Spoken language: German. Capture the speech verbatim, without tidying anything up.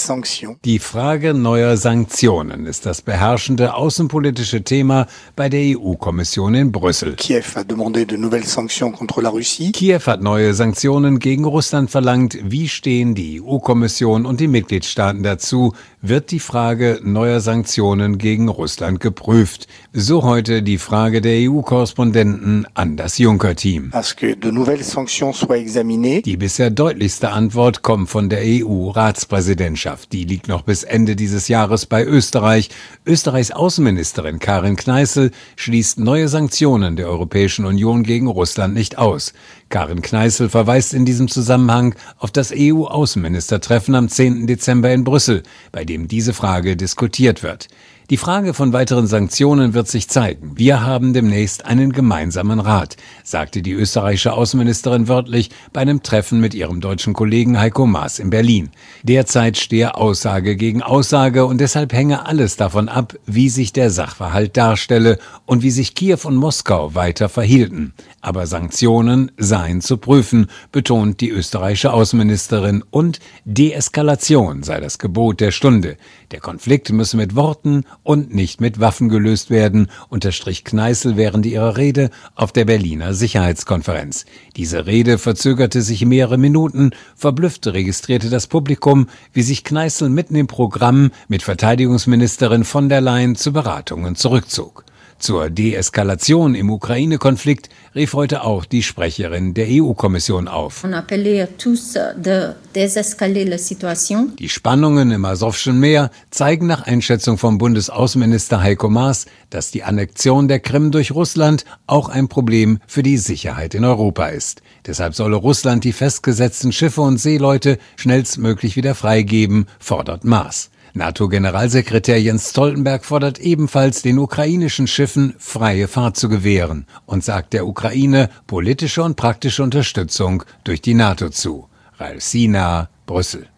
sanctions. Die Frage neuer Sanktionen ist das beherrschende außenpolitische Thema bei der E U-Kommission in Brüssel. Kiew a demandé de nouvelles sanctions contre la Russie. Kiew hat neue Sanktionen gegen Russland verlangt. Wie stehen die E U-Kommission und die Mitgliedstaaten dazu? Wird die Frage neuer Sanktionen gegen Russland geprüft? So heute die Frage der E U-Korrespondenten an das Juncker-Team. Est-ce que de nouvelles sanctions soient examinées? Die bisher deutlichste Antwort kommt von der E U-Ratspräsidentschaft. Die liegt noch bis Ende dieses Jahres bei Österreich. Österreichs Außenministerin Karin Kneißl schließt neue Sanktionen der Europäischen Union gegen Russland nicht aus. Karin Kneißl verweist in diesem Zusammenhang auf das E U-Außenministertreffen am zehnten Dezember in Brüssel, bei dem diese Frage diskutiert wird. Die Frage von weiteren Sanktionen wird sich zeigen. Wir haben demnächst einen gemeinsamen Rat, sagte die österreichische Außenministerin wörtlich bei einem Treffen mit ihrem deutschen Kollegen Heiko Maas in Berlin. Derzeit stehe Aussage gegen Aussage und deshalb hänge alles davon ab, wie sich der Sachverhalt darstelle und wie sich Kiew und Moskau weiter verhielten. Aber Sanktionen seien zu prüfen, betont die österreichische Außenministerin, und Deeskalation sei das Gebot der Stunde. Der Konflikt müsse mit Worten und nicht mit Waffen gelöst werden, unterstrich Kneißl während ihrer Rede auf der Berliner Sicherheitskonferenz. Diese Rede verzögerte sich mehrere Minuten. Verblüfft registrierte das Publikum, wie sich Kneißl mitten im Programm mit Verteidigungsministerin von der Leyen zu Beratungen zurückzog. Zur Deeskalation im Ukraine-Konflikt rief heute auch die Sprecherin der E U-Kommission auf. Die Spannungen im Asowschen Meer zeigen nach Einschätzung von Bundesaußenminister Heiko Maas, dass die Annexion der Krim durch Russland auch ein Problem für die Sicherheit in Europa ist. Deshalb solle Russland die festgesetzten Schiffe und Seeleute schnellstmöglich wieder freigeben, fordert Maas. NATO-Generalsekretär Jens Stoltenberg fordert ebenfalls, den ukrainischen Schiffen freie Fahrt zu gewähren und sagt der Ukraine politische und praktische Unterstützung durch die NATO zu. Ralf Sina, Brüssel.